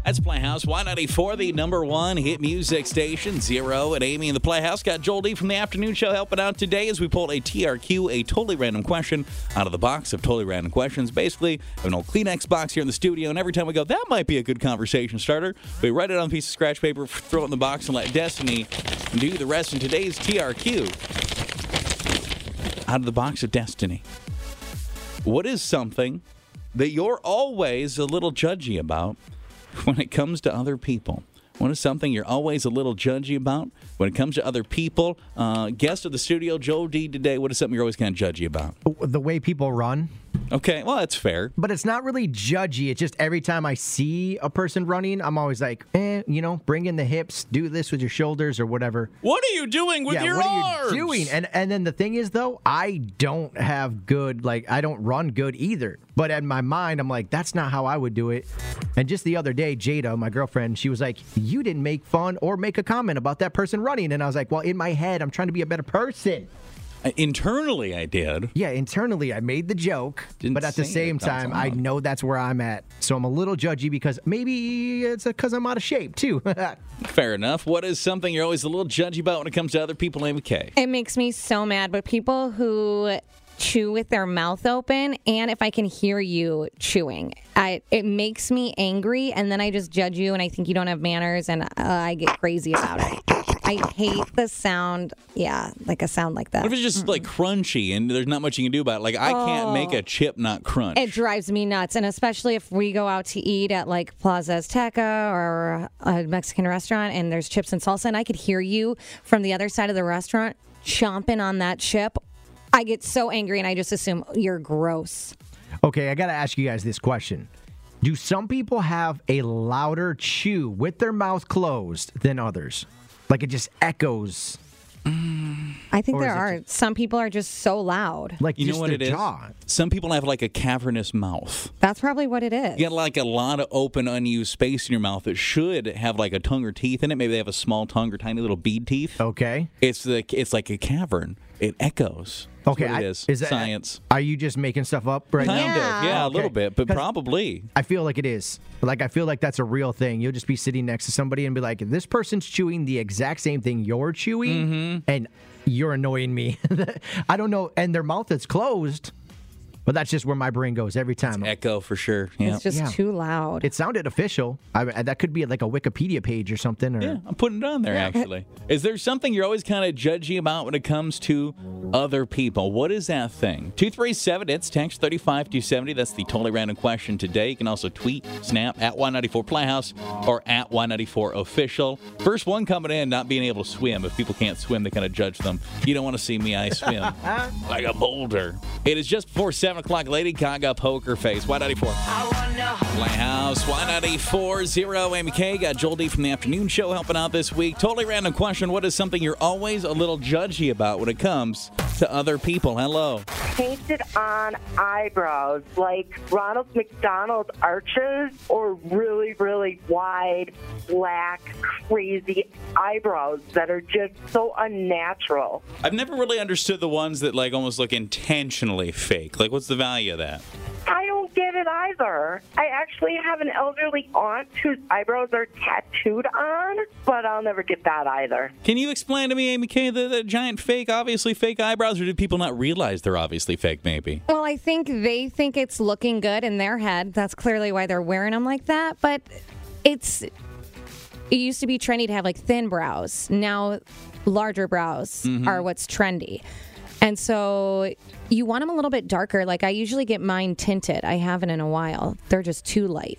That's Playhouse. Y94, the number one hit music station. Zero and Amy in the Playhouse. Got Joel D from the afternoon show helping out today as we pulled a TRQ, a totally random question, out of the box of totally random questions. Basically, an old Kleenex box here in the studio, and every time we go, that might be a good conversation starter, we write it on a piece of scratch paper, throw it in the box, and let Destiny do the rest in today's TRQ. Out of the box of Destiny. What is something that you're always a little judgy about when it comes to other people? What is something you're always a little judgy about when it comes to other people? Guest of the studio, Joe D today. What is something you're always kind of judgy about? The way people run. Okay, well, that's fair. But it's not really judgy. It's just every time I see a person running, I'm always like, bring in the hips, do this with your shoulders or whatever. What are you doing with your arms? What are you doing? And then the thing is, though, I don't have good, I don't run good either. But in my mind, I'm like, that's not how I would do it. And just the other day, Jada, my girlfriend, she was like, you didn't make fun or make a comment about that person running. And I was like, well, in my head, I'm trying to be a better person. Internally, I did. Yeah, internally, I made the joke. But at the same time, I know that's where I'm at. So I'm a little judgy because maybe it's because I'm out of shape, too. Fair enough. What is something you're always a little judgy about when it comes to other people, Amy K? It makes me so mad, but people who chew with their mouth open, and if I can hear you chewing, it makes me angry, and then I just judge you, and I think you don't have manners, and I get crazy about it. I hate the sound, a sound like that. What if it's just crunchy and there's not much you can do about it? I can't make a chip not crunch. It drives me nuts, and especially if we go out to eat at Plaza Azteca or a Mexican restaurant and there's chips and salsa, and I could hear you from the other side of the restaurant chomping on that chip. I get so angry, and I just assume you're gross. Okay, I got to ask you guys this question. Do some people have a louder chew with their mouth closed than others? It just echoes. I think there are. Some people are just so loud. You know what it is? Some people have a cavernous mouth. That's probably what it is. You get a lot of open, unused space in your mouth that should have a tongue or teeth in it. Maybe they have a small tongue or tiny little bead teeth. Okay. It's like a cavern. It echoes. That's okay, what it is. Is that science? Are you just making stuff up right now? Kind of, yeah, a little bit, but probably. I feel like it is. I feel like that's a real thing. You'll just be sitting next to somebody and be like, this person's chewing the exact same thing you're chewing, and you're annoying me. I don't know, and their mouth is closed. But that's just where my brain goes every time. It's echo for sure. Yeah. It's just too loud. It sounded official. That could be a Wikipedia page or something. Or... Yeah, I'm putting it on there, actually. Is there something you're always kind of judgy about when it comes to other people? What is that thing? 237, it's text 35270. That's the totally random question today. You can also tweet, snap, at Y94 Playhouse or at Y94 Official. First one coming in, not being able to swim. If people can't swim, they kind of judge them. You don't want to see me, I swim like a boulder. It is just before 7 o'clock. Lady Gaga Poker Face. Y94. Playhouse. Y94 0. Amy K. Got Joel D from the afternoon show helping out this week. Totally random question. What is something you're always a little judgy about when it comes to other people? Hello. Painted on eyebrows, like Ronald McDonald arches, or really, really wide, black, crazy eyebrows that are just so unnatural. I've never really understood the ones that almost look intentionally fake. What's the value of that? I don't get it either. I actually have an elderly aunt whose eyebrows are tattooed on, but I'll never get that either. Can you explain to me, Amy K., the giant obviously fake eyebrows, or do people not realize they're obviously fake, maybe? Well, I think they think it's looking good in their head. That's clearly why they're wearing them like that, but it used to be trendy to have thin brows. Now, larger brows are what's trendy. And so you want them a little bit darker. I usually get mine tinted. I haven't in a while. They're just too light.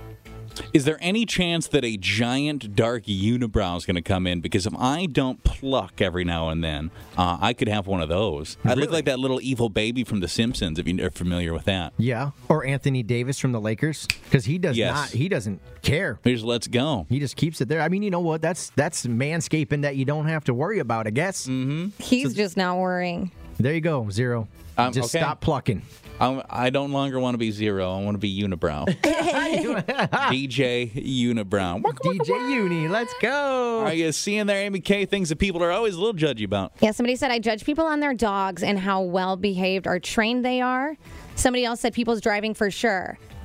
Is there any chance that a giant dark unibrow is going to come in? Because if I don't pluck every now and then, I could have one of those. I look like that little evil baby from The Simpsons, if you're familiar with that. Yeah, or Anthony Davis from the Lakers, because he doesn't care. He just lets go. He just keeps it there. I mean, you know what? That's manscaping that you don't have to worry about, I guess. Mm-hmm. He's just not worrying. There you go, Zero. Just stop plucking. I don't longer want to be Zero. I want to be Unibrow. DJ Unibrow. DJ Uni, let's go. Are you seeing there, Amy K, things that people are always a little judgy about? Yeah, somebody said, I judge people on their dogs and how well-behaved or trained they are. Somebody else said people's driving for sure.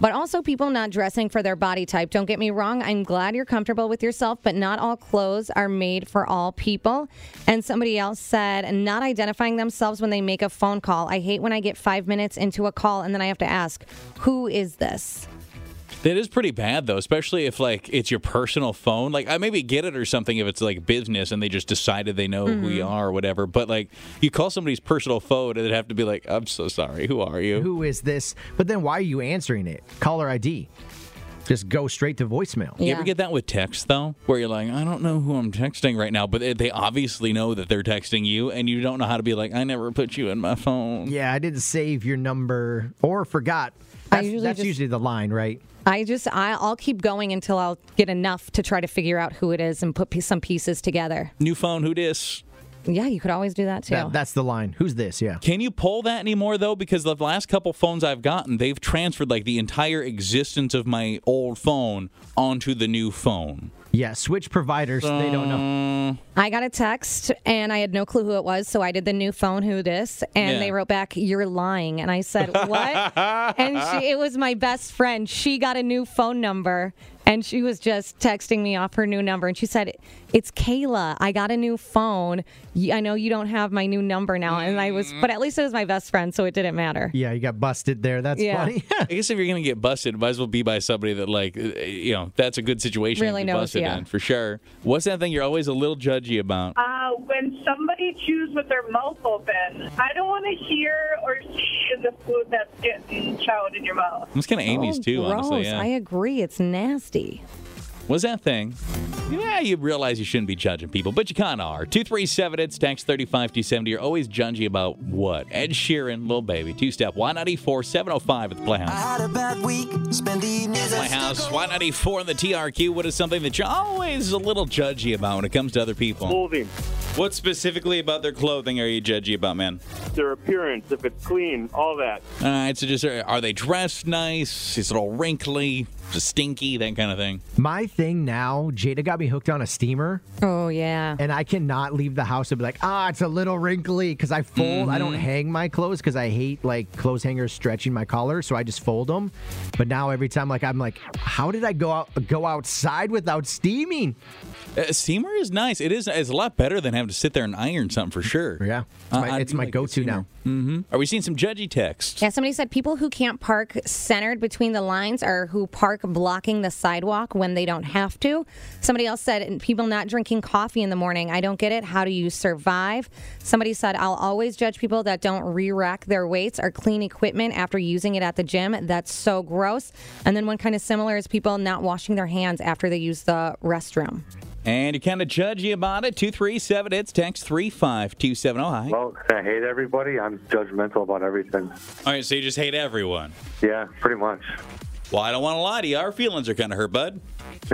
But also people not dressing for their body type. Don't get me wrong. I'm glad you're comfortable with yourself, but not all clothes are made for all people. And somebody else said, not identifying themselves when they make a phone call. I hate when I get 5 minutes into a call and then I have to ask, who is this? That is pretty bad, though, especially if, like, it's your personal phone. Like, I maybe get it or something if it's, like, business and they just decided they know who you are or whatever. But, like, you call somebody's personal phone and they'd have to be like, I'm so sorry. Who are you? Who is this? But then why are you answering it? Caller ID. Just go straight to voicemail. You ever get that with text, though, where you're like, I don't know who I'm texting right now, but they obviously know that they're texting you, and you don't know how to be like, I never put you in my phone. Yeah, I didn't save your number or forgot. That's usually the line, right? I'll keep going until I'll get enough to try to figure out who it is and put some pieces together. New phone, who dis? Yeah, you could always do that, too. That's the line. Who's this? Yeah. Can you pull that anymore, though? Because the last couple phones I've gotten, they've transferred, like, the entire existence of my old phone onto the new phone. Yeah, switch providers. They don't know. I got a text, and I had no clue who it was, so I did the new phone, who this, and they wrote back, you're lying. And I said, what? And it was my best friend. She got a new phone number, and she was just texting me off her new number, and she said, it's Kayla. I got a new phone. I know you don't have my new number now. And but at least it was my best friend, so it didn't matter. Yeah, you got busted there. That's funny. I guess if you're going to get busted, it might as well be by somebody that, like, that's a good situation really to be busted in, for sure. What's that thing you're always a little judgy about? When somebody chews with their mouth open, I don't want to hear or see the food that's getting chowed in your mouth. It's kind of Amy's, too, gross. honestly. Yeah. I agree. It's nasty. What's that thing? Yeah, you realize you shouldn't be judging people, but you kind of are. 237, it's text 35270. You're always judgy about what? Ed Sheeran, Lil Baby, two-step, Y94, 705 at the Playhouse. I had a bad week, spend the evening Playhouse, Y94 in the TRQ. What is something that you're always a little judgy about when it comes to other people? Clothing. What specifically about their clothing are you judgy about, man? Their appearance, if it's clean, all that. All right, so just, are they dressed nice? Is it all wrinkly? Is it stinky? That kind of thing. My thing now, Jada got me hooked on a steamer. Oh, yeah. And I cannot leave the house and be like, it's a little wrinkly because I fold. I don't hang my clothes because I hate, like, clothes hangers stretching my collar, so I just fold them. But now every time, like, I'm like, how did I go outside without steaming? Steamer is nice. It's a lot better than having to sit there and iron something for sure. Yeah. It's my go-to now. Mm-hmm. Are we seeing some judgy texts? Yeah, somebody said people who can't park centered between the lines or who park blocking the sidewalk when they don't have to. Somebody else said people not drinking coffee in the morning. I don't get it. How do you survive? Somebody said I'll always judge people that don't re-rack their weights or clean equipment after using it at the gym. That's so gross. And then one kind of similar is people not washing their hands after they use the restroom. And you're kind of judgy about it. 237, it's text 35270. Hi. Well, I hate everybody. I'm judgmental about everything. All right, so you just hate everyone. Yeah, pretty much. Well, I don't want to lie to you. Our feelings are kind of hurt, bud.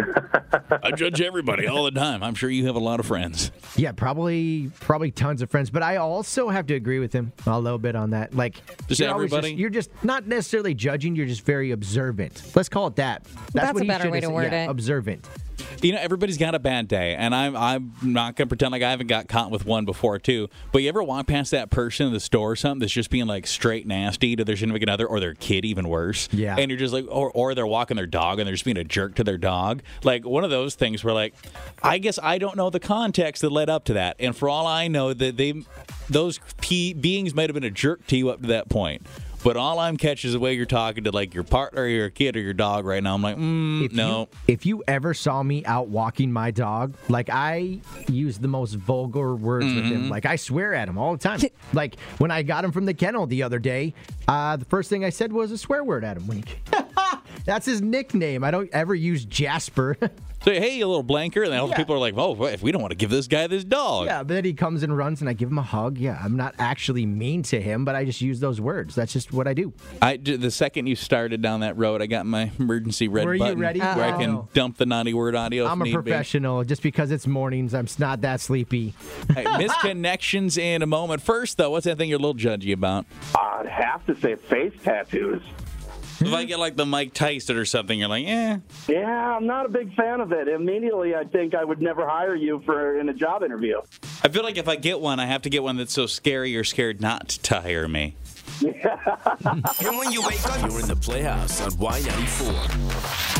I judge everybody all the time. I'm sure you have a lot of friends. Yeah, probably tons of friends. But I also have to agree with him a little bit on that. Like, just everybody? You're just not necessarily judging. You're just very observant. Let's call it that. That's a better way to word it. Observant. You know, everybody's got a bad day, and I'm not going to pretend like I haven't got caught with one before, too. But you ever walk past that person in the store or something that's just being, like, straight nasty to their significant other or their kid, even worse? Yeah. And you're just like, or they're walking their dog and they're just being a jerk to their dog. Like, one of those things where, like, I guess I don't know the context that led up to that. And for all I know, that those beings might have been a jerk to you up to that point. But all I'm catching is the way you're talking to, like, your partner or your kid or your dog right now. I'm like, no. If you ever saw me out walking my dog, like, I use the most vulgar words with him. Like, I swear at him all the time. Like, when I got him from the kennel the other day, the first thing I said was a swear word at him. That's his nickname. I don't ever use Jasper. So, hey, you little blanker. And then all the people are like, oh, if we don't want to give this guy this dog. Yeah, but then he comes and runs and I give him a hug. Yeah, I'm not actually mean to him, but I just use those words. That's just what I do. The second you started down that road, I got my emergency red button. Were you ready? Where I can dump the naughty word audio. I'm a professional. Just because it's mornings, I'm not that sleepy. Hey, misconnections in a moment. First, though, what's that thing you're a little judgy about? I'd have to say face tattoos. If I get like the Mike Tyson or something, you're like, Yeah, I'm not a big fan of it. Immediately, I think I would never hire you in a job interview. I feel like if I get one, I have to get one that's so scary you're scared not to hire me. And when you wake up, you're in the Playhouse on Y94.